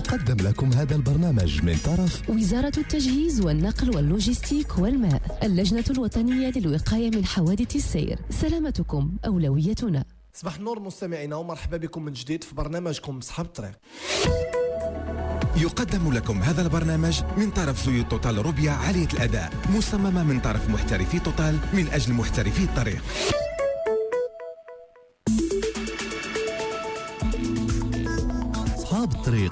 يقدم لكم هذا البرنامج من طرف وزارة التجهيز والنقل واللوجستيك والماء، اللجنة الوطنية للوقاية من حوادث السير. سلامتكم أولويتنا. صباح النور مستمعينا، ومرحبا بكم من جديد في برنامجكم أصحاب الطريق. يقدم لكم هذا البرنامج من طرف زيوت توتال روبيا عالية الأداء، مصممة من طرف محترفي توتال من أجل محترفي الطريق. أصحاب الطريق.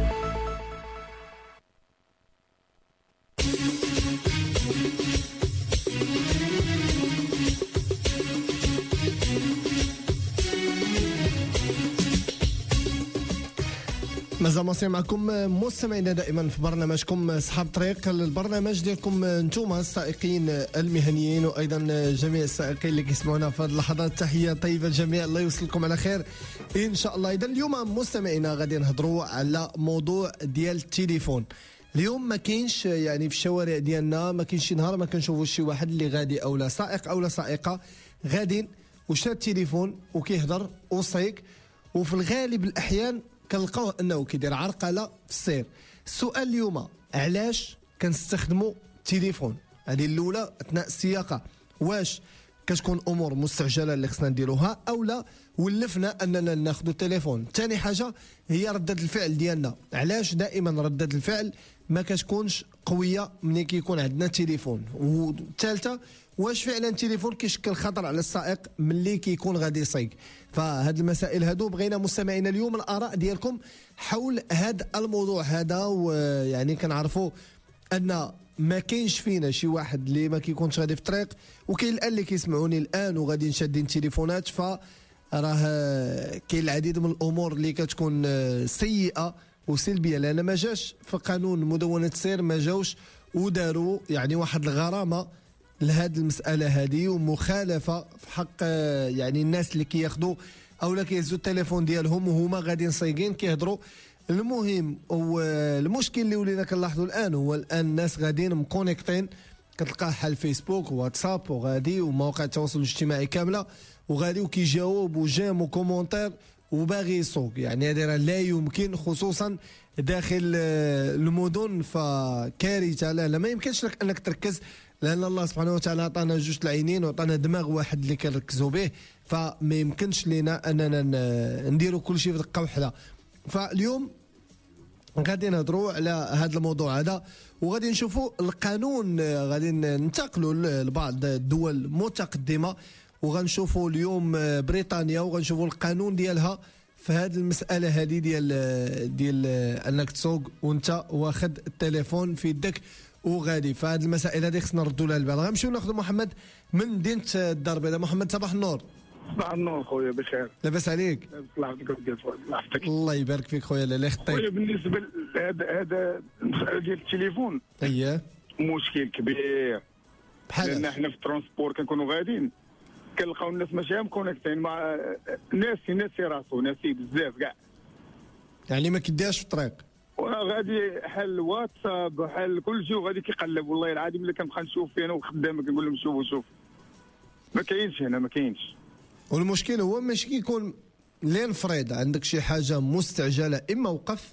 مازال مصير معكم مستمعينا دائما في برنامجكم اصحاب طريق، البرنامج ديالكم نتوما السائقين المهنيين وايضا جميع السائقين اللي كيسمعونا في هذه اللحظات. تحيه طيبه للجميع، الله يوصلكم على خير ان شاء الله. اذا اليوم مستمعينا غادي نهضروا على موضوع ديال التليفون. اليوم ما كاينش يعني في الشوارع ديالنا ما كاينش شي نهار ما كنشوفوش شي واحد اللي غادي او لا سائق او لا سائقه غادي وشاد التليفون وكيهضر وصيق، وفي الغالب الاحيان كنلقاوه انه كيدير عرقله في السير. السؤال اليوم علاش كنستخدموا التليفون؟ هذه الاولى اثناء السياقه، واش كتكون امور مستعجله اللي خصنا نديروها او لا ولفنا اننا ناخذوا التليفون؟ ثاني حاجه هي رده الفعل ديالنا، علاش دائما رده الفعل ما كتكونش قويه ملي كيكون عندنا التليفون؟ والثالثه واش فعلا التليفون كيشكل خطر على السائق ملي كيكون غادي يسيق؟ فهاد المسائل هادو بغينا مستمعينا اليوم الاراء ديالكم حول هذا الموضوع هذا. ويعني كنعرفوا ان ما كاينش فينا شي واحد اللي ما كيكونش غادي في الطريق، وكاين الان اللي كيسمعوني الان وغادي شادين التليفونات، فراه كاين العديد من الامور اللي كتكون سيئه وسلبيه، لان ما جاش في قانون مدونه السير ما جاوش وداروا يعني واحد الغرامه لهذه المساله هذه، ومخالفه في حق يعني الناس اللي كياخذوا او لا كيهزوا التليفون ديالهم وهما غاديين صايقين كيهضروا. المهم والمشكل اللي ولينا كنلاحظوا الان هو الان الناس غاديين مكونيكتين، كتلقاه حال فيسبوك وواتساب وغادي ومواقع التواصل الاجتماعي كامله وغادي وكيجاوب وجام وكومونتير وباغي يسوق. يعني هذا لا يمكن خصوصا داخل المدن، فكارثه. لا ما يمكنش لك انك تركز، لان الله سبحانه وتعالى عطانا جوج العينين وعطانا دماغ واحد اللي كنركزوا به، فما يمكنش لينا اننا نديروا كل شيء في دقه واحده. فاليوم غادي نهضروا على هذا الموضوع هذا وغادي نشوفوا القانون، غادي ننتقلوا لبعض الدول متقدمه وغنشوفوا اليوم بريطانيا وغنشوفوا القانون ديالها في هذه المساله هذه ديال انك تسوق وانت واخد التليفون في يدك وغادي. فهاد المسائل هذه خصنا نردوا لها البال. غنمشيو ناخذ محمد من مدينه الدار البيضاء. محمد صباح النور. صباح النور خويا، بخير؟ لاباس عليك؟ الله يبارك فيك خويا. لا خطيك خويا. بالنسبه لهذا المساله ديال التليفون اييه مشكل كبير، بحال لان احنا في الترونسبور كنكونوا غاديين كنلقاو الناس ماشي مكونيكتين مع ناسي راسو، ناسي بزاف كاع، يعني ما كديهاش في الطريق وغادي حل الواتساب حل كل شيء وغادي كيقلب. والله العظيم اللي كنبقى نشوف فيه انا وخدام كنقول لهم شوف ما كاينش هنا، ما كاينش. والمشكل هو ماشي كيكون لين فريض عندك شي حاجه مستعجله، اما وقف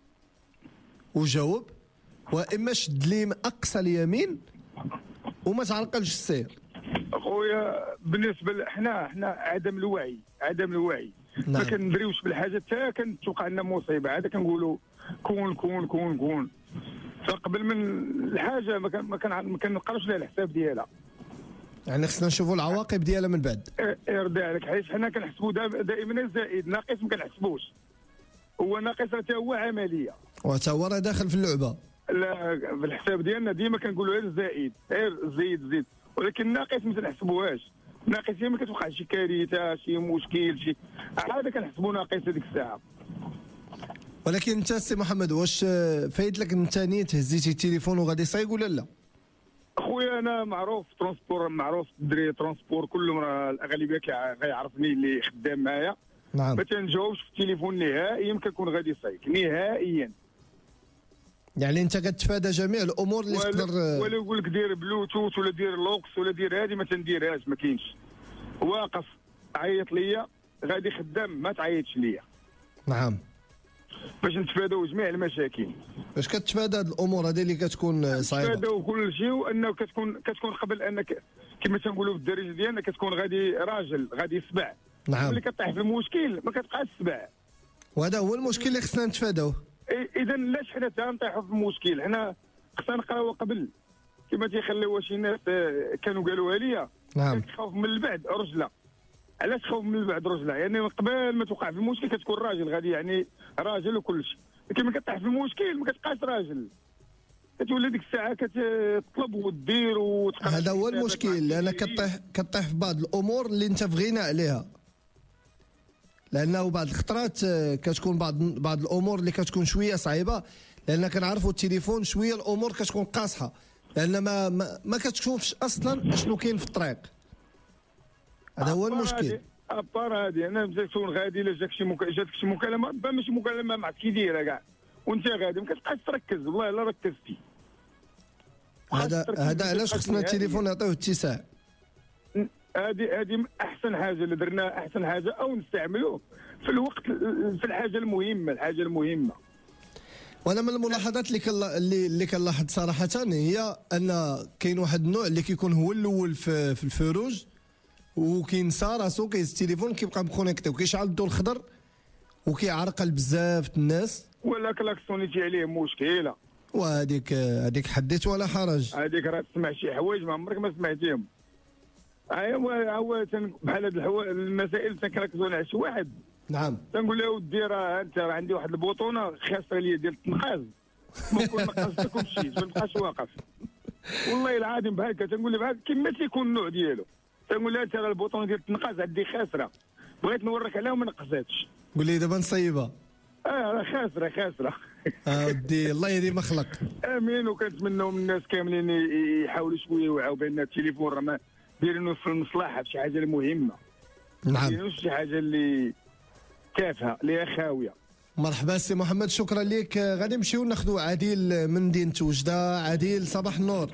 وجاوب واما شد لي اقصى اليمين وما تعرقلش السير. خويا بالنسبه حنا عدم الوعي نعم. ما كندريوش بالحاجه حتى كتوقع لنا مصيبه عاد كنقولوا كون فقبل من الحاجه ما كنقراوش لها الحساب ديالها. يعني خصنا نشوفوا العواقب ديالها من بعد. يرضي عليك، حيت حنا كنحسبوا دائما زائد، ناقص ما كنحسبوش. هو ناقص حتى هو عمليه وحتى هو راه داخل في اللعبه. لا في الحساب ديالنا ديما كنقولوا غير زائد، زيد، ولكن ناقص ما تنحسبوهاش. ناقص ما كتوقع شي كارثه شي مشكل شي هذا كنحسبوا ناقص هذيك الساعه. ولكن انت سي محمد واش فايت لك انت نيت هزيتي التليفون وغادي يصايق ولا لا؟ اخويا انا معروف ترونسبور، معروف دري ترونسبور كلهم راه الاغلبيه غيعرفني اللي خدام معايا. نعم. ما تنجاوبش في التليفون نهائيا كنكون غادي يصايق نهائيا. يعني انت كتفادى جميع الامور اللي تقدر ولا يقول لك دير بلوتوث ولا دير لوكس ولا دير هذه، ما تنديرهاش، ما كاينش. واقف عيط ليا غادي خدام ما تعيطش ليا. نعم. باش نتفاداو جميع المشاكل. باش كتفادى هاد الامور هذه اللي كتكون صعيبه؟ نتفاداو كل شيء، وانه كتكون قبل انك كما تنقولوا بالدارجه ديالنا كتكون غادي راجل غادي يسبع. نعم. ملي كطيح في المشكل ما كتبقاش تسبع. وهذا هو المشكل اللي خصنا نتفاداوه. اذا لاش حنا تنطيحوا في المشكل؟ حنا خصنا نقراو قبل كما تيخليوها شي ناس كانوا قالوها لي. نعم. خوف من البعد رجله. علاش خوف من البعد رجله؟ يعني من قبل ما توقع في المشكل كتكون راجل غادي يعني راجل وكل شيء، لكن ملي كطيح في المشكل ما كتبقاش راجل، كتولي ديك الساعه كتطلب ودير وتقرا. هذا هو المشكل، لان كطيح في بعض الامور اللي انت بغينا عليها، لانه بعض الخطرات كتكون بعض الامور اللي كتكون شويه صعيبه، لان كنعرفوا التليفون شويه الامور كتكون قاصحه، لان ما كتشوفش اصلا اشنو كاين في الطريق. هذا هو المشكل. ابار هادي انا تكون غادي الا جاتك شي مكالمه، ماشي مكالمه مع كي دايره كاع وانت غادي ما كتبقاش تركز. والله الا ركزتي. هذا علاش خصنا التليفون نعطيوه اتساع. هذه احسن حاجه اللي درناها، احسن حاجه او نستعملوه في الوقت في الحاجه المهمه. وانا من الملاحظات اللي كنلاحظ صراحه هي ان كاين واحد النوع اللي كيكون هو الاول في الفروج، وكينسى راسو كيهز التليفون كيبقى مكونيكتي وكيشعل الضوء الخضر وكيعرقل بزاف الناس، ولا كلاكسونيتي عليه مشكله. وهذيك حدث ولا حرج. هذيك راه تسمع شي حوايج ما عمرك ما سمعتيهم. هو بحال هاد المسائل تنركزوا على شي واحد. نعم. تنقول له ودي راه انت عندي واحد البوطونه خاسره ليا ديال التنقاز، ممكن نقصتك ومشيت ما نبقاش واقف. والله العظيم بحال هكا تنقول له بحال كيما تيكون النوع ديالو، تنقول له انت راه البوطونه ديال التنقاز عندي خاسره، بغيت نوريك عليها وما نقصتش. قول لي دابا نصيبها. راه خاسره. ودي الله يديم خلق. امين. وكنتمنوا من الناس كاملين يحاولوا شويه يوعوا بان التليفون راه ما دايرينه في المصلحه بشي حاجه المهمه. نعم. دايرينوش شي حاجه اللي تافهه اللي خاويه. مرحبا سي محمد، شكرا لك. غادي نمشيو ناخذوا عادل من مدينه وجده. عادل صباح النور.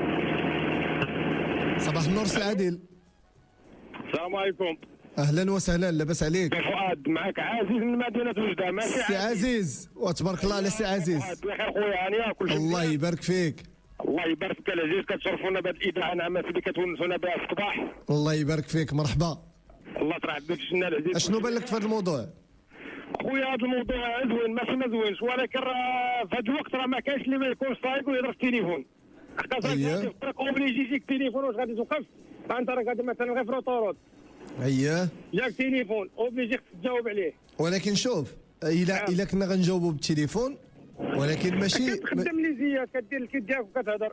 صباح النور سي عادل. السلام عليكم. اهلا وسهلا، لاباس عليك؟ فؤاد معك عزيز من مدينه وجده. ماشي سي عزيز، وتبارك الله على سي عزيز. بخير خويا هانيه كل شيء. الله يبارك فيك. الله يبارك فيك العزيز، كتشرفونا بهذه الاذاعه العامه اللي كتونسونا بها في الصباح. الله يبارك فيك، مرحبا. الله ترعى بك الشنا العزيز. اشنو بان لك في هذا الموضوع؟ خويا هذا الموضوع زوين ماشي ما زوينش، ولكن راه في هذا الوقت راه ما كاينش اللي ما يكونش صايب ويهضر في التليفون. خاصك اوبليجي يجيك التليفون واش غادي توقف؟ انت راه غادي مثلا غير في روطورود. اييه. جاك تليفون اوبليجي خصك تجاوب عليه. ولكن شوف، الا كنا غنجاوبوا بالتليفون، ولكن ماشي كتخدم ليزيات كدير الكيت ديالك وكتهضر.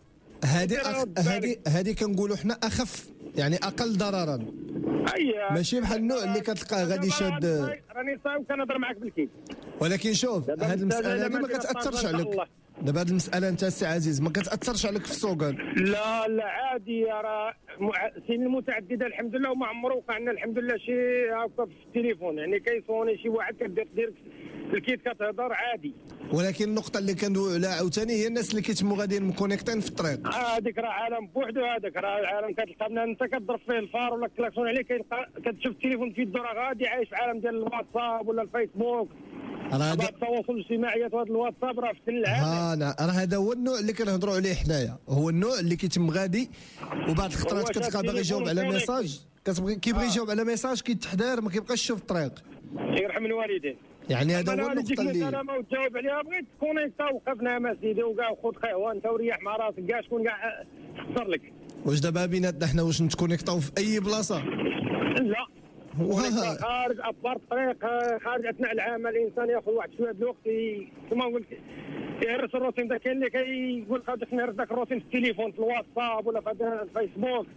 هذه كنقولوا حنا اخف، يعني اقل ضررا. ماشي بحال النوع اللي كتلقاه غادي شاد. راني صايب كنهضر معاك بالكيت. ولكن شوف، هذه المساله هذه ما كتاثرش عليك. دابا هذه المساله انت السي عزيز ما كتاثرش عليك في السوق. لا عادي، راه سنين متعدده الحمد لله وما عمره وقع لنا الحمد لله شي هكا في التليفون، يعني كيصوني شي واحد كدير الكيت كتهضر عادي. ولكن النقطه اللي كندويو عليها عاوتاني هي الناس اللي كيتموا غاديين مكونيكتين في الطريق. هذيك راه عالم بوحدو، هذاك راه عالم كتلقى بنا انت كتضرب فيه الفار ولا كلاكسون عليه كتشوف التليفون في يدو راه غادي عايش في عالم ديال الواتساب ولا الفيسبوك. راه التواصل الاجتماعي وهذا الواتساب راه في العالم. راه هذا هو النوع اللي كنهضروا عليه حنايا، هو النوع اللي كيتم غادي وبعض الخطرات كتلقى باغي يجاوب على ميساج، كيبغي يجاوب على ميساج كيتحضر ما كيبقاش يشوف الطريق. يرحم الوالدين. يعني هذا هو النقطه اللي انا ما تجاوب عليها، بغيت تكونيكتا وقفنا مع سيدي وكاع وخذ قهوه انت وريح مع راسك كاع شكون كاع خسر لك. واش دابا بيناتنا حنا واش نتكونيكتاو في اي بلاصه؟ لا خارج ابار الطريق، خارج اثناء العمل الانسان ياخذ واحد شويه د الوقت كما قلت يهرس الروتين. دا كاين اللي كيقول خاصك نهرس ذاك الروتين في التليفون في الواتساب ولا في الفيسبوك.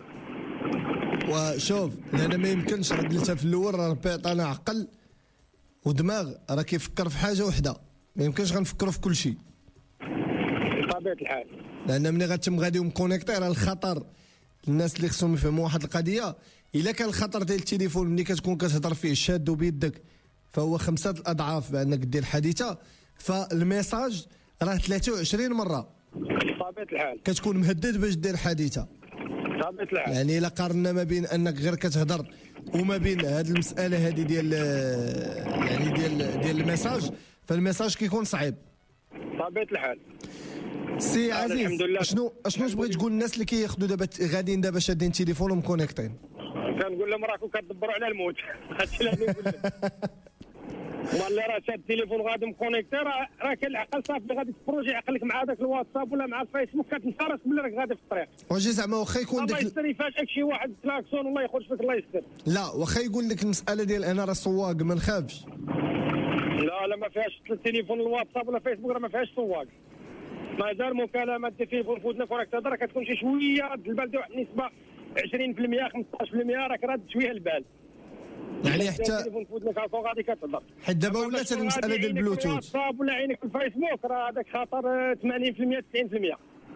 وشوف لان ما يمكنش، راه قلتها في الاول، راه ربي عطانا عقل ودماغ راه كيفكر في حاجه وحده، ما يمكنش غنفكروا في كل شيء بطبيعه الحال. لان ملي غتم غادي مكونيكتي راه الخطر الناس اللي خصهم يفهموا واحد القضيه. الا كان الخطر ديال التليفون ملي كتكون كتهضر فيه شاد بيدك فهو 5 الاضعاف بانك دير حادثه، فالميساج راه 23 مره بطبيعه الحال كتكون مهدد باش دير حادثه. بطبيعه الحال يعني الا قارنا ما بين انك غير كتهضر وما بين هذه المساله هذه ديال يعني ديال الميساج، فالميساج كيكون صعيب طبيعه الحال. سي عزيز الحمد لله. شنو تبغي تقول للناس اللي كياخذوا دابا غاديين دابا شادين تليفون ومكونيكتين؟ كنقول لهم راكم كتدبروا على الموت. هادشي اللي نقول لهم. والله راه شاد التليفون غادي مكونيكتي راه كاين العقل صافي غادي تبروجي عقلك مع هذاك الواتساب ولا مع الفيسبوك كتنفرس بلي راك غادي في الطريق. واجي زعما واخا يكون الله داك يستر فاش شي واحد كلاكسون والله يخرج فيك الله يستر. لا واخا يقول لك المساله ديال انا راه سواق ما نخافش. لا ما فيهاش التليفون الواتساب ولا فيسبوك راه ما فيهاش سواق. مازال مكالمه التليفون في ودنك وراك تهضر كتكون شي شويه رد البال واحد النسبه 20% 15% راك راد شويه البال. يعني حتى التليفون في ودنك هاكا غادي كتهضر. حيت دابا ولات هذه المساله ديال البلوتوث. الواتساب ولا عينك في الفيسبوك راه هذاك خطر 80% 90%.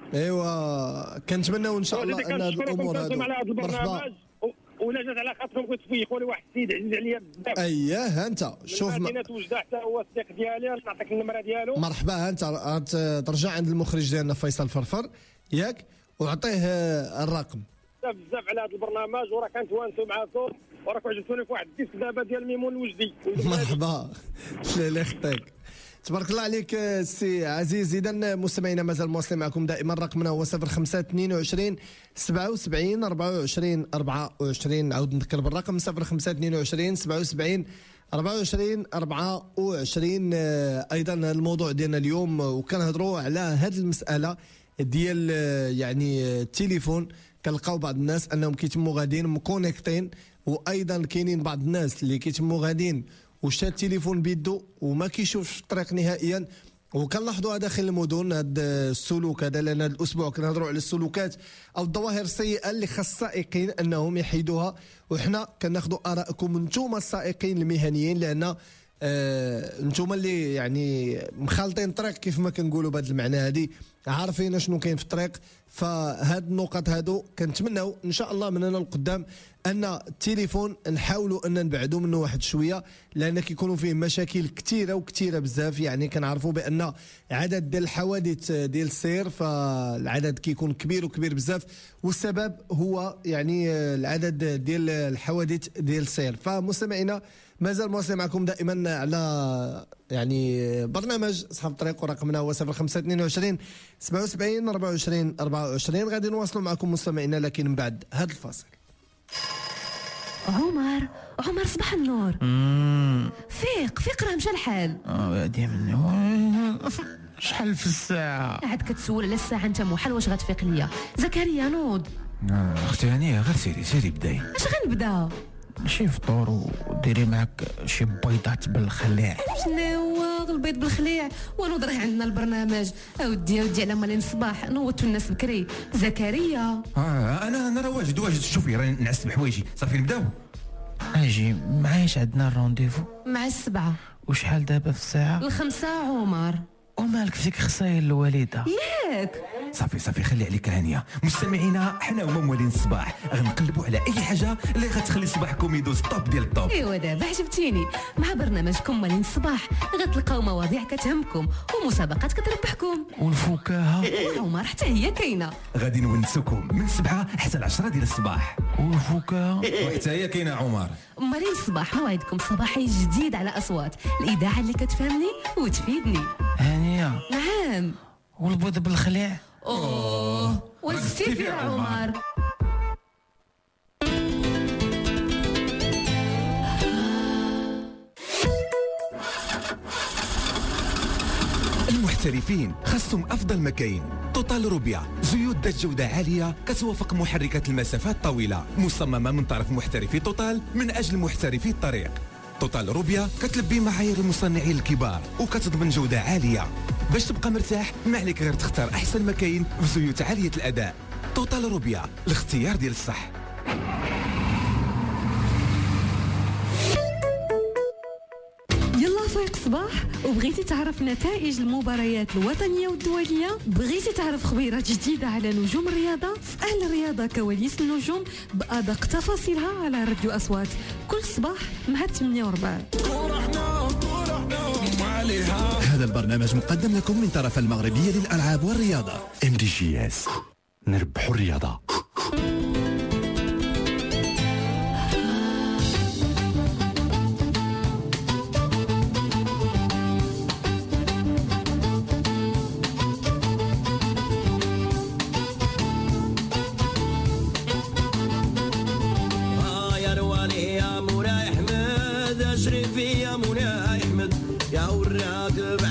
ايوا كنتمناو ان شاء الله ان هذه الامور هذو مرحبا. ولا جات على خاطرهم كنت تفيقوا لي واحد السيد عزيز عليا بزاف. اييه انت شوف مدينه وجده حتى هو الصديق ديالي نعطيك النمره ديالو. مرحبا انت ترجع عند المخرج ديالنا فيصل فرفر ياك وعطيه الرقم. بزاف على هذا البرنامج وراه كنتوانسوا معاكم وراكم عجبتوني في واحد الديسك دابا ديال ميمون الوجدي. مرحبا الله يخطيك تبارك الله عليك سي عزيز. اذا مستمعينا مازال مواصلين معكم دائما رقمنا هو 0522 77 24 24. نعاود نذكر بالرقم 0522 77 24 24. ايضا الموضوع ديالنا اليوم وكنهضروا على هذه المساله ديال يعني التليفون. كنلقاو بعض الناس انهم كيتموا غاديين مكونيكتين وايضا كاينين بعض الناس اللي كيتموا غاديين وشاد التليفون بيدو وما كيشوفش الطريق نهائيا. وكنلاحظوا داخل المدن هذا السلوك هذا لان هذا الاسبوع كنهضروا على السلوكات او الظواهر السيئه اللي خاص السائقين انهم يحيدوها. وحنا كناخذوا ارائكم انتم السائقين المهنيين لان انتم اللي يعني مخالطين الطريق كيف ما كنقولوا بهذا المعنى هذه عارفين شنو كاين في الطريق. فهاد النقط هادو كنتمناو ان شاء الله من هنا لقدام ان التليفون نحاولوا ان نبعدوا منه واحد شويه لان كيكونوا فيه مشاكل كثيره بزاف. يعني كنعرفوا بان عدد ديال الحوادث ديال السير فالعدد كيكون كبير بزاف والسبب هو يعني العدد ديال الحوادث ديال السير. فمستمعينا مازال مواصلين معكم دائما على يعني برنامج اصحاب الطريق ورقمنا هو 0522 77 24 24. غادي نواصلوا معكم مستمعينا لكن من بعد هذا الفاصل. عمر صباح النور. فيق راه مشى الحال. ديما شحال في الساعه عاد كتسول على الساعه انت محال واش غتفيق ليا. زكريا نوض. اختي هانيه غير سيري بداي. اش غنبدا؟ شي فطور وديري معك شي بيضات بالخلاع. شنو هو البيض بالخليع ونوض راه عندنا البرنامج اودي على مالين الصباح نوضتوا الناس بكري. زكريا انا راه واجد شوفي راني نعس بحوايجي صافي نبداو. اجي معايش عندنا الرونديفو مع 7. وشحال دابا في الساعه؟ 5 عمر. ومالك فيك خصايل الوالده ياك صافي خلي عليك هانيه. مستمعينا حنا هما موالين الصباح غنقلبوا على اي حاجه اللي غتخلي صباحكم يدوز طوب ديال الطوب. ايوا دابا عجبتيني. مع برنامجكم موالين الصباح غتلقاو مواضيع كتهمكم ومسابقات كتربحكم والفكاهه عمر حتى هي كاينه. غادي نونسوكم من 7 حتى 10 ديال الصباح. والفكاهه وحتى هي كاينه عمر. موالين الصباح موعدكم صباحي جديد على اصوات الاذاعه اللي كتفهمني وتفيدني. هانيه نعم. والبيض بالخلاع وزتي في عمر. المحترفين خاصهم افضل مكاين. توتال روبيا زيوت ذات جوده عاليه كتوافق محركات المسافات الطويله مصممه من طرف محترفي توتال من اجل محترفي الطريق. توتال روبيا كتلبي معايير المصنعين الكبار وكتضمن جوده عاليه. باش تبقى مرتاح ما عليك غير تختار احسن مكاين في زيوت عاليه الاداء. توتال روبيا الاختيار ديال الصح. يلا فايق صباح وبغيتي تعرف نتائج المباريات الوطنيه والدوليه. بغيتي تعرف خبيرات جديده على نجوم الرياضه. في أهل الرياضه كواليس النجوم بأدق تفاصيلها على راديو أصوات كل صباح مع 8:04. هذا البرنامج مقدم لكم من طرف المغربية للألعاب والرياضة MDGS. نربحوا الرياضة.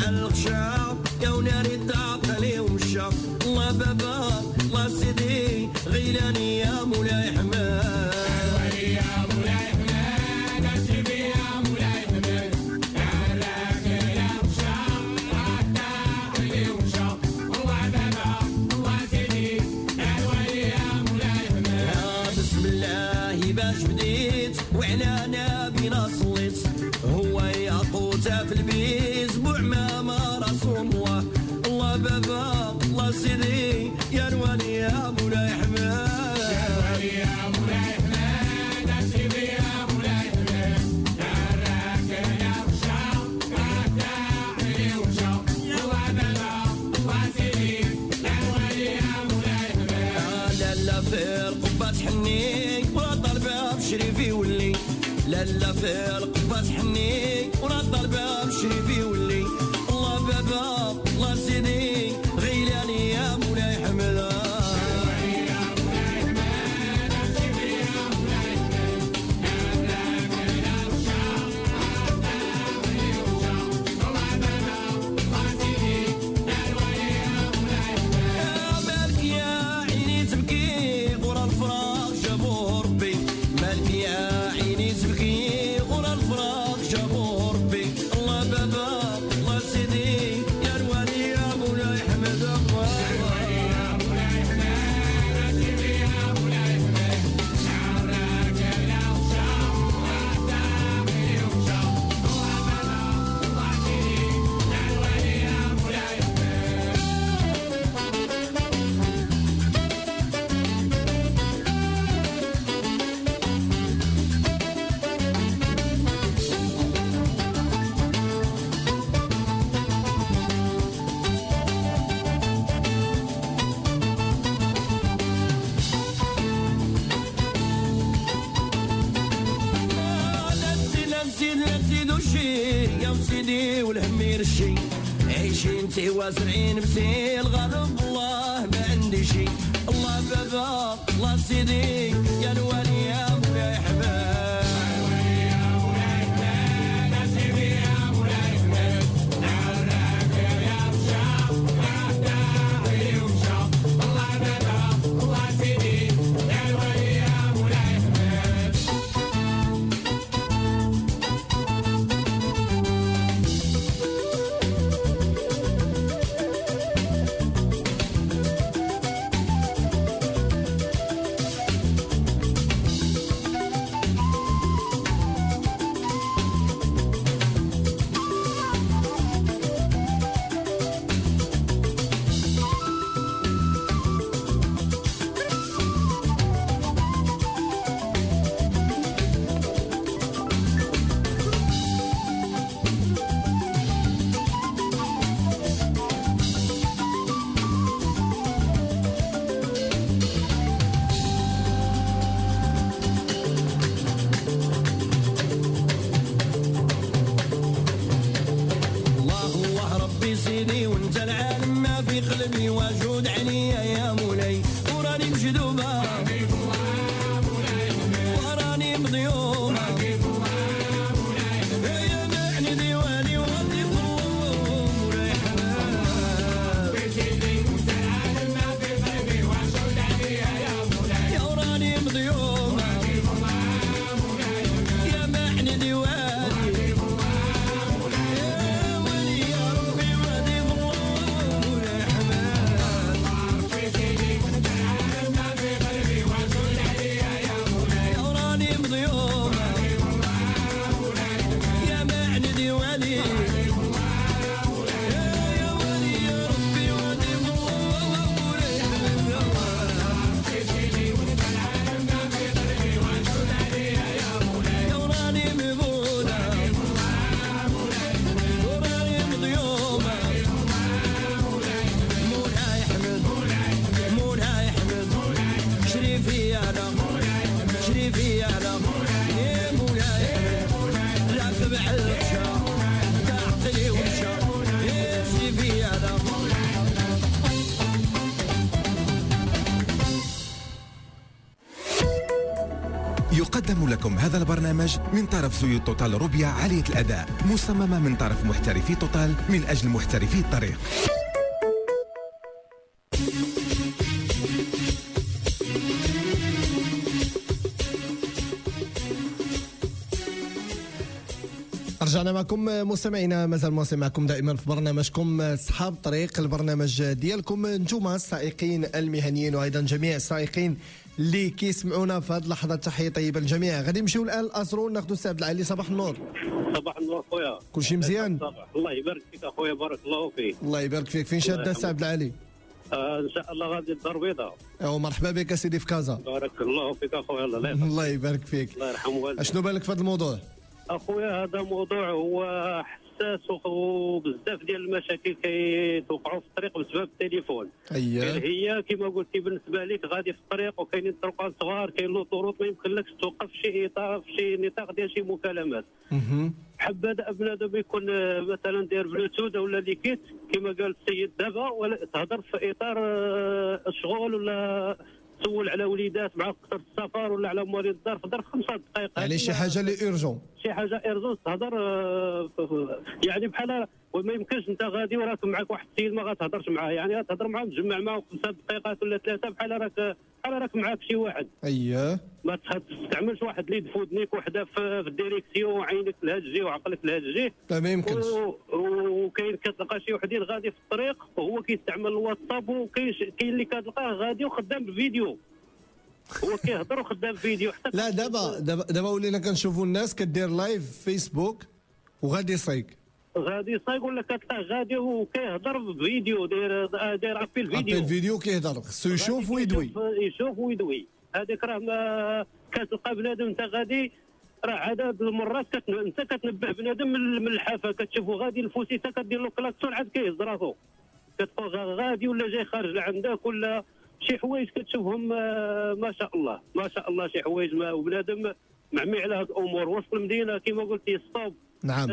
مع الغشا يا وناري تعطلي ومشى الله بابا الله سيدي غيلاني يا مولاي حماد يا مولاي حماد اجيبي يا مولاي حماد عراك يا غشا تعطلي ومشى الله بابا الله سيدي يا مولاي حماد بسم الله باش بديت وعلى نبينا صليت هو ياقوت في البيت بوعمامة رسول الله الله بابا الله سيدي يا الولي يا مولاي حماد يا الولي يا مولاي حماد اجيبي يا مولاي حماد عراك يا وشا تعطلي ومشى الله بابا الله سيدي يا الولي يا مولاي حماد لالا في القبة حني ولا طالبة بشريفي ولي لالا في القبة حني ولا طالبة بشريفي ولي الله بابا الله سيدي غيلاني يا مولاي حمد عيشين وازرعين بسيل غضب الله ما عندي شي الله بابا الله سيدي يا الولي يا مولاي حماد يا مولاي حماد اجيبي يا مولاي حماد عراك يا وشا تعطلي ومشى الله بابا الله سيدي يا الولي يا مولاي حماد قدموا لكم هذا البرنامج من طرف زيوت توتال روبيا عالية الأداء، مصممة من طرف محترفي توتال من أجل محترفي الطريق. رجعنا معكم مستمعينا، مازال مواصل معكم دائما في برنامجكم صحاب طريق، البرنامج ديالكم نتوما السائقين المهنيين وايضا جميع السائقين اللي كيسمعونا في هذه اللحظه. تحيه طيبه للجميع. غادي نمشيو الان لاسرون ناخذوا السي عبد العالي. صباح النور. صباح النور خويا، كلشي مزيان؟ الله يبارك فيك اخويا، بارك الله فيك. الله يبارك فيك. فين شاد السي عبد العالي؟ ان شاء الله غادي الدار البيضاء. مرحبا بك سيدي في كازا. بارك الله فيك اخويا. الله يبارك فيك. الله يرحم والديك. اشنو بالك في هذا الموضوع؟ اخويا هذا موضوع هو حساس وبزاف ديال المشاكل كيتوقعوا في الطريق بسبب التليفون. هي كما قلتي بالنسبه لك غادي في الطريق وكاينين طرقات صغار، كاين لوطوروط ما يمكنلكش توقف في شي اطار في شي نطاق ديال شي مكالمات. حبذا بنادم يكون مثلا داير بلوتوث ولا ليكيت كما قال السيد دابا، ولا تهضر في اطار الشغل ولا تسول على وليدات مع قصر السفر ولا على مواليد الدار في ظرف 5 دقائق. يعني شي حاجه لي اورجون، شي حاجه ايرجون تهضر يعني بحال وما يمكنش انت غادي وراك معك واحد السيد ما غاتهضرش معاه، يعني غتهضر معاه تجمع معاه 5 دقائق ولا 3 بحال راك معاك شي واحد. ما تستعملش واحد ليد فودنيك وحده في الديريكسيون وعينك الهاجي وعقلك الهاجي. لا ما يمكنش. وكاين كتلقى شي وحدين غادي في الطريق وهو كيستعمل الواتساب، وكاين اللي كتلقاه غادي وخدام بالفيديو، هو كيهضر وخدام فيديو حتى. لا دابا ولينا كنشوفوا الناس كدير لايف فيسبوك وغادي يصايق ولا كتلقاه غادي وكيهضر بفيديو داير ابيل فيديو كيهضر، خصو يشوف ويدوي. هذيك راه ما كتلقى بنادم انت غادي، راه عدد المرات انت كتنبه بنادم من الحافه كتشوفو غادي الفوسيته كدير له كلاكسون عاد كيهز راسو، كتلقى غادي ولا جاي خارج لعندك ولا شي حوايج كتشوفهم ما شاء الله شي حوايج وبنادم معمي على هاد الامور. وسط المدينه كما قلتي ستوب. نعم.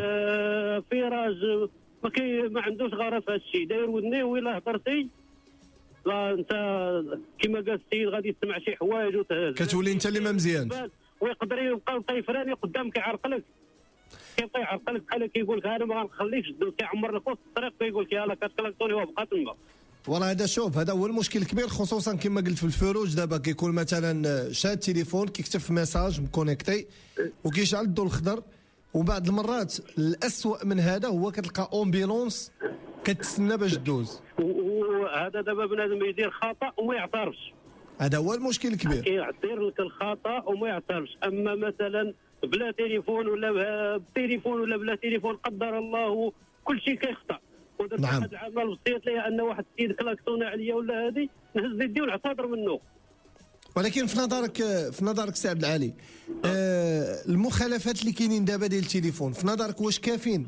فراج ما عندوش غرض في هذا الشيء، داير ودنيه ولا هضرتي انت كما قال السيد غادي تسمع شي حوايج كتولي انت اللي ما مزيان، ويقدر يبقى طيفراني قدامك يعرقلك، كيبقى يعرقلك بحال كيقول لك انا ما غنخليكش كيعمر لك وسط الطريق كيقول لك يلاه كتكلكتوني وبقى تما. والله هذا شوف هذا هو المشكل الكبير، خصوصا كما قلت في الفروج. دابا كيكون مثلا شاد التليفون كيكتب في ميساج مكونيكتي وكيشعل الضوء الخضر، وبعض المرات الأسوأ من هذا هو كتلقى امبيلونس كتسنى باش دوز، وهذا دابا بنادم يدير خطا وما يعترفش. هذا هو المشكل الكبير، كيعطير لك الخطا وما يعترفش. اما مثلا بلا تليفون ولا بتليفون ولا بلا تليفون قدر الله كل شيء كيخطا. نعم. واحد العمل بسيط ليه ان واحد السيد كلاكسونا عليا ولا هذه نهز يدي ونعتذر منه. ولكن في نظرك سي عبد العالي، المخالفات اللي كاينين دابا ديال التليفون في نظرك واش كافيين؟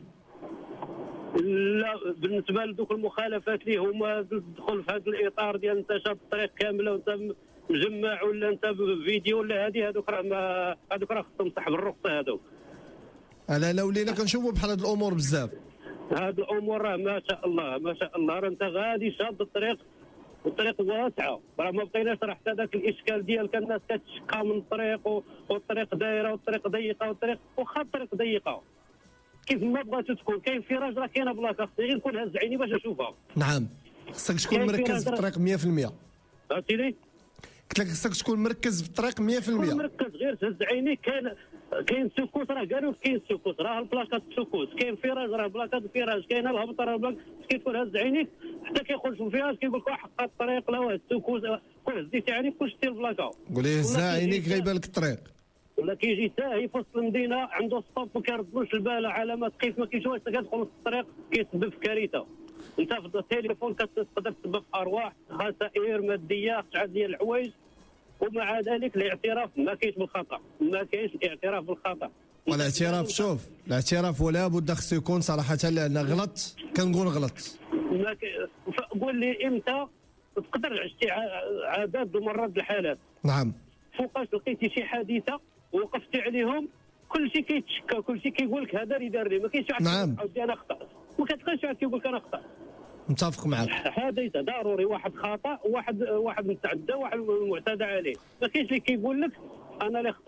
لا بالنسبه لذوك المخالفات اللي هما تدخل في هذا الاطار ديال انت شاد الطريق كامله وانت مجمع ولا انت بفيديو ولا هذوك راه خصهم صاحب الرخصه هذوك. لا ولينا كنشوفوا بحال هاد الامور بزاف. هاد الامور راه ما شاء الله راه انت غادي شاد الطريق والطريق واسعه، راه ما بقيناش راه حتى ذاك الاشكال ديال كان الناس كتشكى من الطريق والطريق دايره والطريق ضيقه واخا الطريق ضيقه كيف ما بغاتو تكون كاين فراج راه كاينه بلاصه خصني غير نكون هز عيني باش نشوفها. نعم خصك تكون مركز في الطريق 100%. فهمتيني؟ قلت لك خصك تكون مركز في الطريق 100%. مركز غير تهز عينيك. كاين سكوت راه قالوا كاين سكوت راه البلاكات سكوت، كاين فراج راه بلاكات فراج، كاين الهبط راه بلاك كيكون هز عينيك حتى كيخرج في الفراج كيقول لك حق الطريق لا واه السكوت كون هزيتي عينيك كلشي دير البلاكه. قول ليه هز عينيك غيبان لك الطريق. ولا كيجي ساهي في وسط المدينه عنده ستوب ما كيردوش البال علامات كيف ما كيشوفش كتدخل في الطريق كيسبب في كارثه. انت في التليفون كتقدر تسبب في ارواح خسائر ماديه قطعه ديال الحوايج، ومع ذلك الاعتراف ما كاينش بالخطا، ما كاينش اعتراف بالخطا. والاعتراف شوف الاعتراف ولا بد خصو يكون صراحه، لان غلط كنقول غلط. قول لي امتى تقدر عشتي عدد مرات الحالات؟ نعم. فوقاش لقيتي شي حادثه ووقفتي عليهم كل شيء كيتشكى، كل شيء كيقول لك هذا اللي دار لي، ما كاينش واحد عاودي انا خطأت، ما كتلقاش واحد كيقول لك انا خطأت. متفق معك. هذا ضروري واحد خطأ واحد متعدى واحد معتدى عليه، ما كاينش اللي كيقول لك انا اللي خطأت.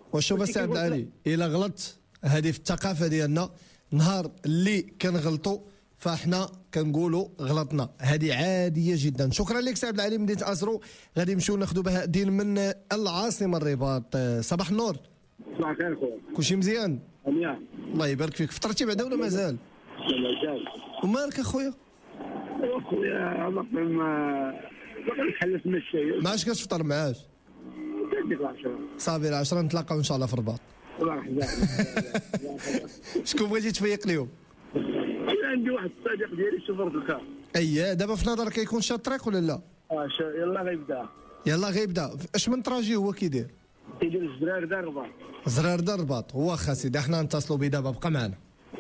وشوف السي عبد العالي الا غلط هذه في الثقافه ديالنا، نهار اللي كنغلطوا فاحنا كنقولوا غلطنا، هذه عاديه جدا. شكرا لك سي عبد العالي مدينه ازرو. غادي نمشيو ناخذوا بهاء الدين من العاصمه الرباط. صباح النور. صباح الخير خويا. كلشي مزيان؟ مزيان. الله يبارك فيك. فطرتي بعدا ولا مازال؟ مازال. ومالك اخويا؟ اخويا ما نحلف من الشيء. ما عادش كتفطر معاش؟ ديك 10 صافي 10 نتلاقاو ان شاء الله في الرباط. الله يحفظك. شكون بغيتي تفيق اليوم؟ عندي واحد الصديق ديالي شوفر في الكار. اييه دابا في نظرك كيكون شاد الطريق ولا لا؟ يلا غيبدا. يلا غيبدا. اش من تراجي هو كيدير؟ كيدير الزرار دار الرباط. زرار دار الرباط. واخا سيدي احنا نتصلوا به دابا، بقى معنا.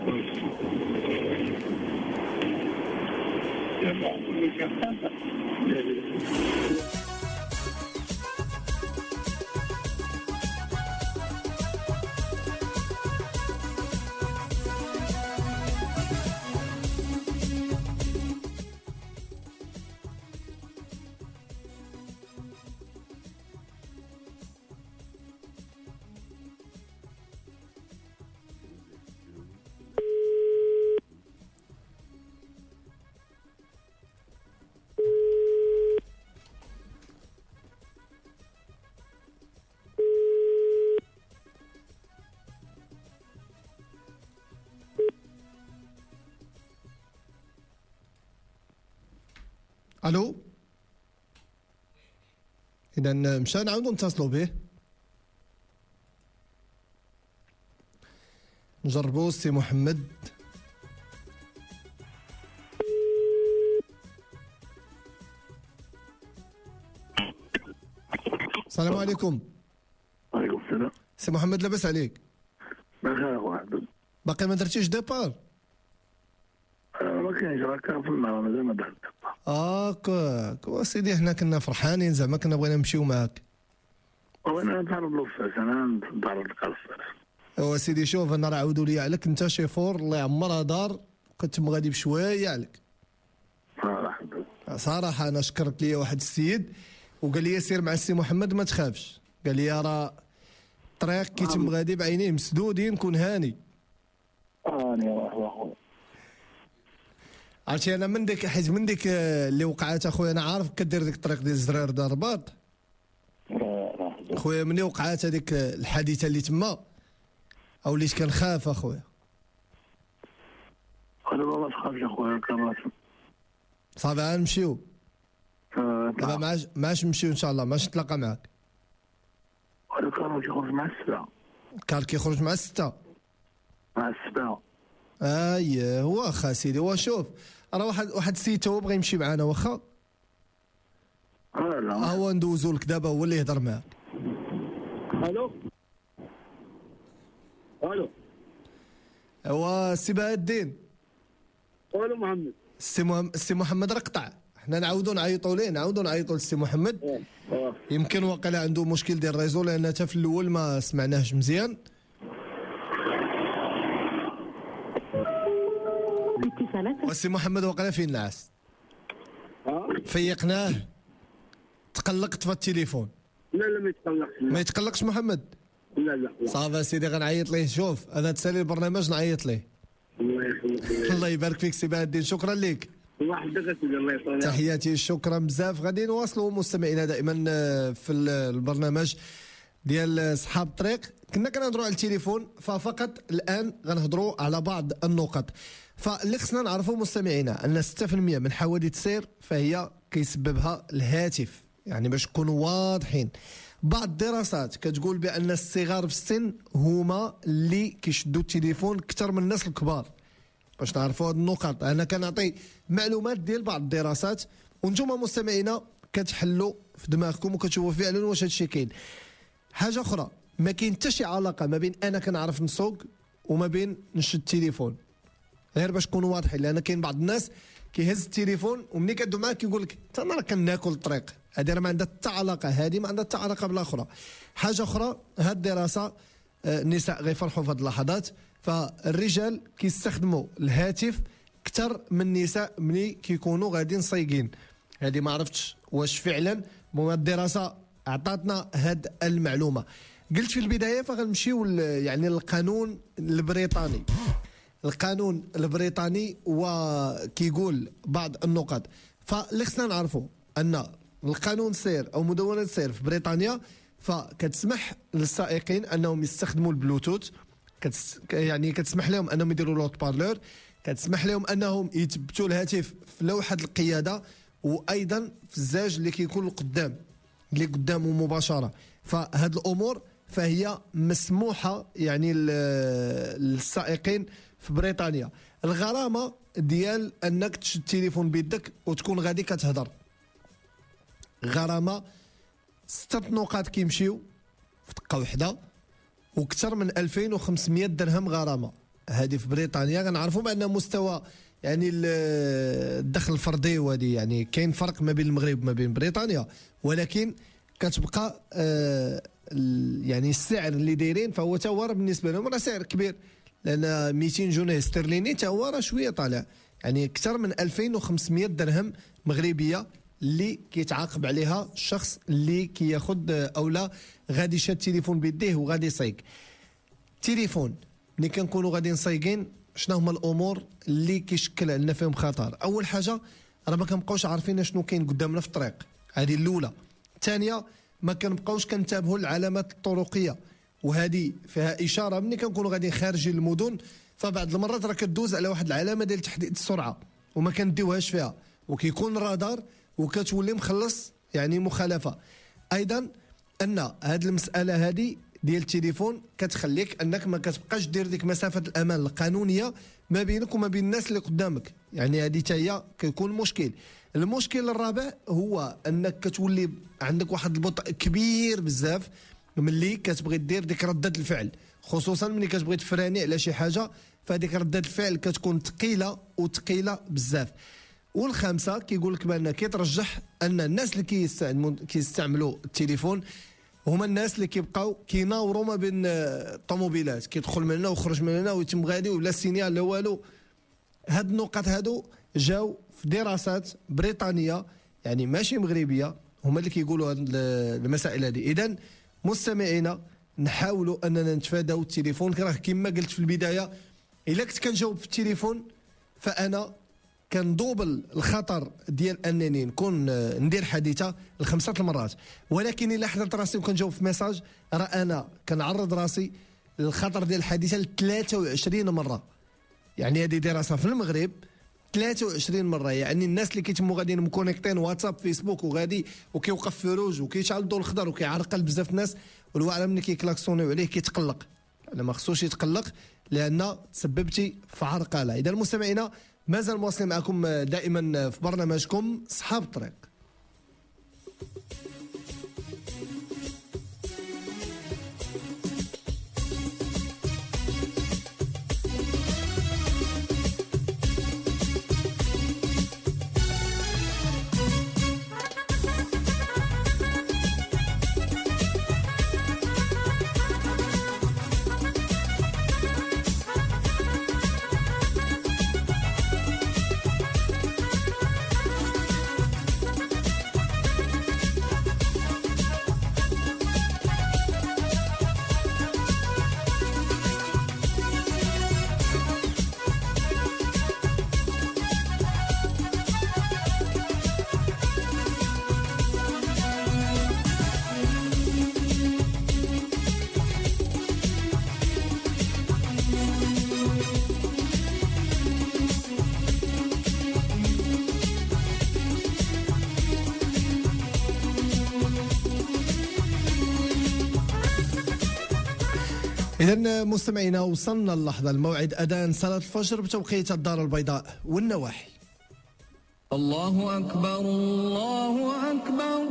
الو. اذا مشى نعاودو نتصلوا به. نجربوا السي محمد. السلام عليكم. وعليكم السلام. سي محمد لاباس عليك؟ بخير واحد. باقي ما درتيش ديبار؟ ما كاينش راه كان في المرة مازال ما درت. هاكاك وسيدي حنا كنا فرحانين زعما كنا بغينا نمشيو معاك. وانا نتعرض له فاس انا نتعرض لك على الفاس. ايوا سيدي شوف انا راه عاودوا لي عليك انت شيفور الله يعمرها دار كنت غادي بشويه عليك. صراحه انا شكرت لي واحد السيد وقال لي سير مع السي محمد ما تخافش، قال لي راه الطريق كيتم غادي بعينيه مسدودين كون هاني. اخويا عرفتي انا من ديك حيت من ديك اللي وقعات اخويا انا عارف كدير ديك الطريق ديال الزرار دار الرباط. خويا ملي وقعات هذيك الحادثه اللي تما وليت كنخاف اخويا. انا ما تخافش اخويا كرات. صافي غنمشيو دابا ما عادش نمشيو ان شاء الله، ما عادش نتلاقى معاك. انا كان يخرج مع السبعه. كان كيخرج مع الستة. مع السبعه. اييه واخا سيدي. وشوف راه واحد السيد هو بغى يمشي معنا واخا. لا هو ندوزو لك دابا هو اللي يهضر معاك. الو الو. ايوا السي بهاء الدين. الو محمد. السي محمد راه قطع، حنا نعاودو نعيطوا للسي محمد. يمكن واقيلا عنده مشكل ديال الريزو لان حتى في الاول ما سمعناهش مزيان. والسي محمد واقيلا فين نعس. فيقناه تقلقت في التليفون. لا ما يتقلقش. ما يتقلقش محمد. لا صافي سيدي غنعيط ليه. شوف انا تسالي البرنامج نعيط ليه. الله يخليك. الله يبارك فيك سي بهاء الدين. شكرا لك. واحد دقيقه الله يطول. تحياتي شكرا بزاف. غادي نواصلوا مستمعينا دائما في البرنامج ديال صحاب الطريق. كنا كنهضروا على التليفون ففقط الان غنهضروا على بعض النقط. فاللي خصنا نعرفوا مستمعينا ان 6% من حوادث السير فهي كيسببها الهاتف، يعني باش نكونوا واضحين. بعض الدراسات كتقول بان الصغار في السن هما اللي كيشدوا التليفون اكثر من الناس الكبار. باش نعرفوا هذه النقط انا كنعطي معلومات ديال بعض الدراسات وانتم مستمعينا كتحلوا في دماغكم وكتشوفوا فعلا واش هادشي كاين. حاجه اخرى ما كاين حتى شي علاقه ما بين انا كنعرف نسوق وما بين نشد التليفون، غير باش نكونوا واضحين، لان كاين بعض الناس كيهز التليفون ومني كدو معاك كيقول لك حتى انا راه كناكل الطريق. هذه راه ما عندها حتى علاقه، هذه ما عندها حتى علاقه بالاخرى. حاجه اخرى هاد الدراسه النساء غيفرحوا في هذه اللحظات، فالرجال كيستخدموا الهاتف اكثر من النساء ملي كيكونوا غاديين صايقين. هذه ما عرفتش واش فعلا، المهم الدراسه اعطاتنا هاد المعلومه. قلت في البدايه فغنمشيو يعني القانون البريطاني. القانون البريطاني وكيقول بعض النقط. فاللي خصنا نعرفوا ان القانون السير او مدونه السير في بريطانيا فكتسمح للسائقين انهم يستخدموا البلوتوث، يعني كتسمح لهم انهم يديروا لوط بارلور، كتسمح لهم انهم يثبتوا الهاتف في لوحه القياده، وايضا في الزاج اللي كيكون القدام اللي قدامه مباشره. فهاد الامور فهي مسموحه يعني للسائقين في بريطانيا. الغرامه ديال انك تشد التليفون بيدك وتكون غادي كتهضر، غرامه 6 نقاط كيمشيو في دقه واحده، وكثر من 2500 درهم غرامه. هذه في بريطانيا. غنعرفوا بان مستوى يعني الدخل الفردي وهذه يعني كاين فرق ما بين المغرب وما بين بريطانيا، ولكن كتبقى يعني السعر اللي دايرين فهو تا هو بالنسبه لهم راه سعر كبير، لان 200 جنيه استرليني تا هو راه شويه طالع، يعني اكثر من 2500 درهم مغربيه اللي كيتعاقب عليها الشخص اللي كياخذ او لا غادي شاد التليفون بيديه وغادي يصيق التليفون. ملي كنكونوا غادي نصايقين شنو هما الامور اللي كيشكل لنا فيهم خطر؟ اول حاجه راه ما كنبقاوش عارفين شنو كاين قدامنا في الطريق، هذه الاولى. الثانيه ما كنبقاوش كنتابعوا العلامات الطرقيه، وهذه فيها اشاره ملي كنكونوا غادي خارجين المدن فبعض المرات راه كدوز على واحد العلامه ديال تحديد السرعه وما كنديوهاش فيها، وكيكون رادار وكتولي مخلص يعني مخالفه. ايضا ان هذه المساله هذه ديال التليفون كتخليك انك ما كتبقاش دير ديك مسافه الامان القانونيه ما بينك وما بين الناس اللي قدامك، يعني هذه حتى هي كيكون مشكل. المشكل الرابع هو انك كتولي عندك واحد البطء كبير بزاف ملي كتبغي دير ديك رده الفعل، خصوصا ملي كتبغي تفراني على شي حاجه فهذيك رده الفعل كتكون ثقيله وثقيله بزاف. والخامسه كيقول لك بان كيترجح ان الناس اللي كيستعملوا التليفون هما الناس اللي كيبقاو كيناوروا ما بين الطوموبيلات، كيدخل من هنا ويخرج من هنا ويتم غادي ولا سينيال لا والو. هاد النقط هادو جاو في دراسات بريطانيه يعني ماشي مغربيه، هما اللي كيقولوا هاد المسائل هذه. اذا مستمعينا نحاولوا اننا نتفاداو التليفون. راه كما قلت في البدايه الا كنت كنجاوب في التليفون فانا كندوبل الخطر ديال انني نكون ندير حادثه ل5 المرات، ولكن الا حضرت راسي وكنجاوب في ميساج راه انا كنعرض راسي للخطر ديال الحادثه ل 23 مره. يعني هذه دراسه في المغرب 23 مره، يعني الناس اللي كيتموا غاديين مكونيكتين واتساب فيسبوك وغادي وكيوقف في روج وكيشعل الضوء الخضر وكيعرقل بزاف الناس، والواعر ملي كيكلاكسونيو عليه كيتقلق. انا ما خصوش يتقلق لان تسببتي في عرقله. اذا المستمعين مازال مواصلين معكم دائما في برنامجكم صحاب الطريق. إذن مستمعينا وصلنا اللحظة الموعد أذان صلاة الفجر بتوقيت الدار البيضاء والنواحي. الله أكبر الله أكبر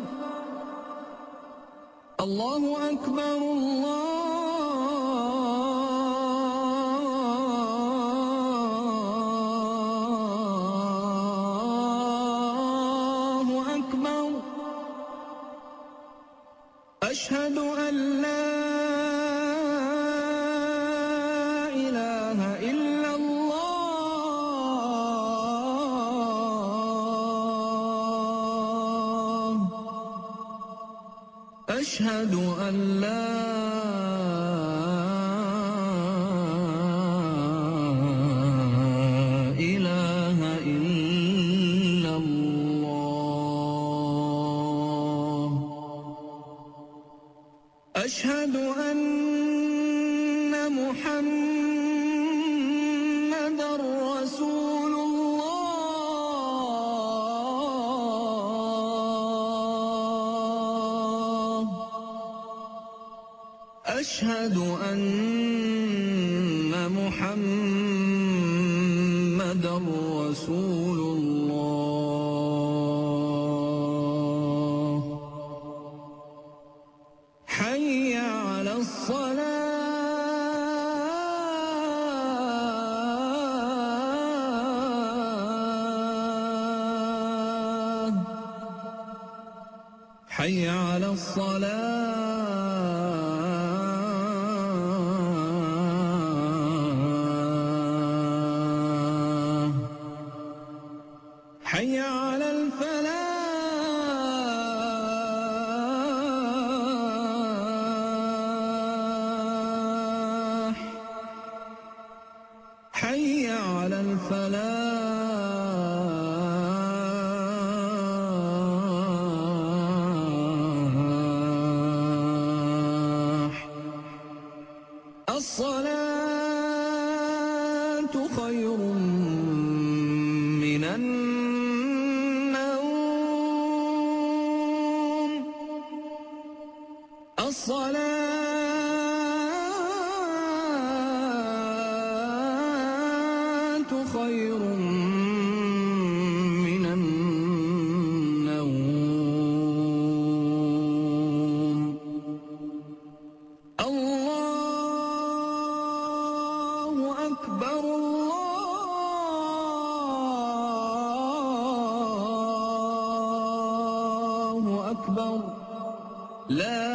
الله أكبر الله أكبر أشهد أن لا أشهد أن لا إله إلا الله أشهد أن محمدًا رسول الله أشهد أن محمدًا رسول الله حي على الصلاة حي على الصلاة حي على الفلاح حي على الفلاح الصلاة خير من النوم الصلاة خير من النوم الله أكبر الله أكبر لا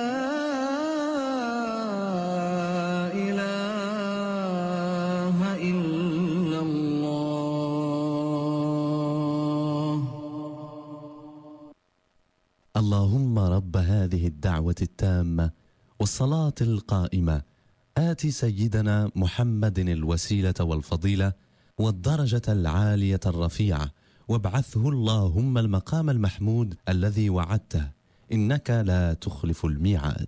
إله إلا الله اللهم رب هذه الدعوة التامة والصلاة القائمة آت سيدنا محمد الوسيلة والفضيلة والدرجة العالية الرفيعة وابعثه اللهم المقام المحمود الذي وعدته إنك لا تخلف الميعاد.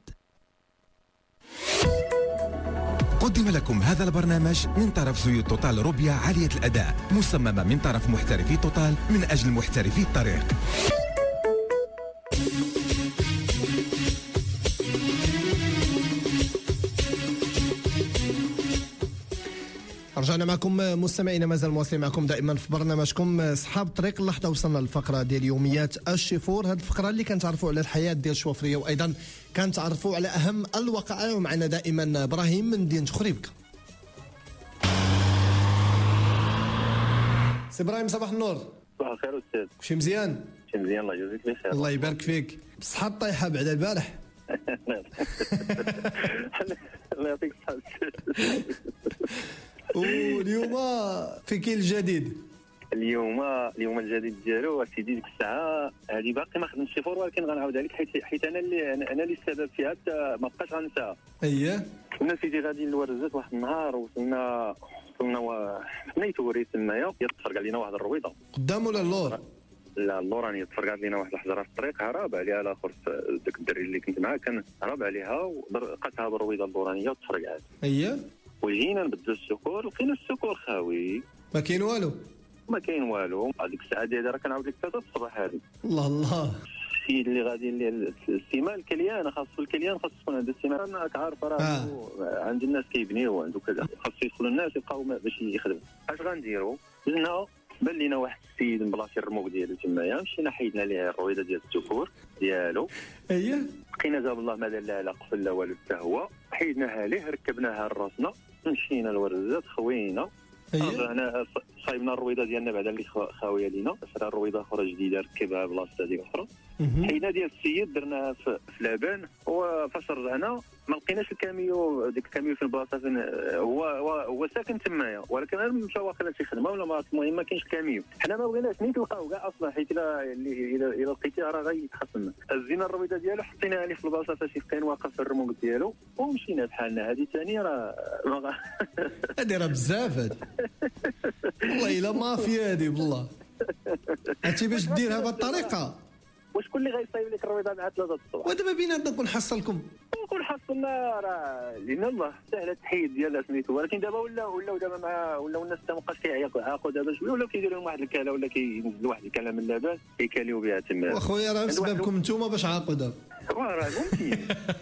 قدم لكم هذا البرنامج من طرف زيوت توتال روبيا عالية الأداء، مصممة من طرف محترفي توتال من أجل محترفي الطريق. رجعنا معكم مستمعينا، مازال مواصلين معكم دائما في برنامجكم صحاب الطريق. اللحظه وصلنا للفقره ديال يوميات الشيفور، هذه الفقره اللي كنتعرفوا على الحياه ديال الشوفريه وايضا كنتعرفوا على اهم الوقائع. ومعنا دائما ابراهيم من مدينه خريبكه. سي ابراهيم صباح النور. صباح الخير استاذ. كلشي مزيان؟ كلشي مزيان الله يجازيك بخير. الله يبارك فيك. بصحة الطايحه بعد البارح. الله يعطيك الصحة. واليوم في كاين الجديد؟ اليوم الجديد ديالو سيدي ديك الساعه هذه باقي ما خدمتش شيفور، ولكن غنعاودها لك حيت انا اللي السبب فيها حتى ما بقاش غنساها. اييه كنا سيدي غاديين لورزات واحد النهار وصلنا نيتوري تمايا يتفرق علينا واحد الرويضه قدام ولا اللور؟ لا اللورانيه تفرقات لينا واحد الحجره في الطريق، هرب عليها الاخر داك الدري اللي كنت معاه كان هرب عليها وقاتها بالرويضه اللورانيه وتفرقعات. اييه وجينا نبدلوا السكور لقينا السكور خاوي، ما كاين والو. هذيك الساعه ديالي راه كنعاود لك 3 الصباح هذه. الله السيد اللي غادي السيمان الكليان خاص تكون عند السيمان، راك عارف راه عند الناس كيبنيو وعنده كذا، خاص يدخلوا الناس يبقاو باش يخدموا. اش غنديروا؟ قلنا بان لينا واحد السيد من بلاصه الرموك ديالو تمايا، مشينا حيدنا ليه الرويضه ديال السكور ديالو. اييه لقينا جاب الله ما دار لا لا قفل لا والو حتى هو، حيدناها ليه ركبناها لراسنا مشينا لورزات خوينا انا صايبنا الرويضه ديالنا بعدا اللي خاويه لينا، شرا الرويضه اخرى جديده ركبها بلاصه ديال اخرى. حينا ديال السيد درناها في لابان، وفاش رجعنا ما لقيناش الكاميو، ديك الكاميو في البلاصه فين هو ساكن تمايا، ولكن انا مشى واقيلا شي خدمه ولا ما، المهم ما كاينش الكاميو. حنا ما بغيناش نيت نلقاو كاع اصلا، حيت الا لقيتيه راه غيتخصم. هزينا الرويضه ديالو حطيناها عليه في البلاصه فاش كاين واقف في الرموك ديالو ومشينا بحالنا. هذه ثاني راه هذه راه بزاف هذه والله الا مافيا هذه بالله. انت باش ديرها بهذه الطريقه وشكون اللي غيصايب لك الرويضه مع 3 الصباح؟ ودابا بيناتنا نكون حصلكم نكون حصلنا راه لان الله سهله التحيد ديالها سميتو، ولكن دابا ولاو دابا مع ولاو الناس ما بقاش كيعاقوا دابا شويه، ولاو كيديروا لهم واحد الكاله ولا كينزلوا واحد الكاله من اللبان كيكاليو بها تما. واخويا راه بسببكم نتوما باش عاقوا دابا. راه ممكن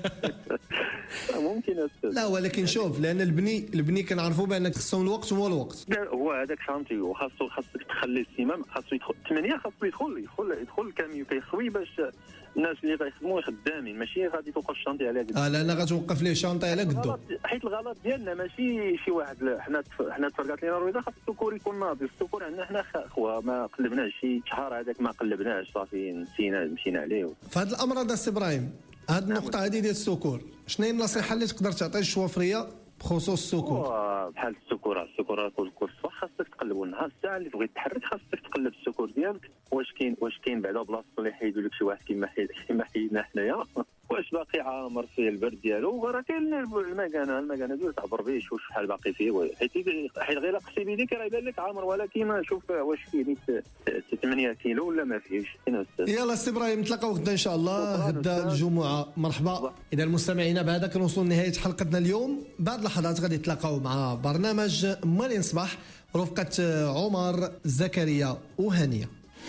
ممكن استاذ. لا ولكن شوف، لان البني كنعرفوا بانك خصهم الوقت هو الوقت. هو هذاك شانتي، وخاصك تخلي السيمام، خاصو يدخل 8، خاصو يدخل الكاميو كيخوي باش الناس اللي غيخدموا خدامين، ماشي غادي توقف الشانطي على قد. لا انا غتوقف ليه شانطي على قدو، حيت الغلط ديالنا ماشي شي واحد. حنا تفرقات لينا الرويضه، خاص السكور يكون ناضي. السكور عندنا حنا خوا ما قلبناش شي شهر هذاك، ما قلبناش صافي نسينا مشينا عليه. فهاد الامراض السي ابراهيم، هاد النقطه هذه ديال السكور، شنو هي النصيحه اللي تقدر تعطي الشوافريه بخصوص السكور؟ بحال السكور كل صباح خاصك تقلبوا النهار الساعه اللي بغيت تحرك، خاصك تقلب السكور ديالك. واش كاين بعدا بلاصه اللي يحيدوا لك شي واحد كما حيدنا حنايا، واش باقي عامر فيه البرد ديالو، راه كاين المكانه ديالو تعبر به، شوف شحال باقي فيه، حيت غير قصي بيديك راه يبان لك عامر، ولكن شوف واش فيه 8 كيلو ولا ما فيهش. يلا سي ابراهيم نتلاقاو غدا ان شاء الله، غدا الجمعه. مرحبا. اذا المستمعين بهذا كنوصلوا لنهايه حلقتنا اليوم. بعد لحظات غادي تلاقاو مع برنامج مالين صباح رفقه عمر زكريا وهانيه.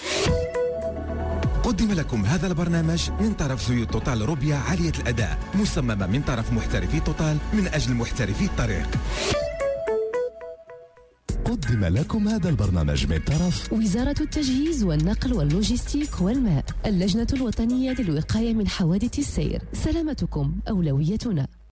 قدم لكم هذا البرنامج من طرف زيوت توتال روبيا عالية الأداء، مصممة من طرف محترفي توتال من أجل محترفي الطريق. قدم لكم هذا البرنامج من طرف وزارة التجهيز والنقل واللوجستيك والماء، اللجنة الوطنية للوقاية من حوادث السير. سلامتكم أولويتنا.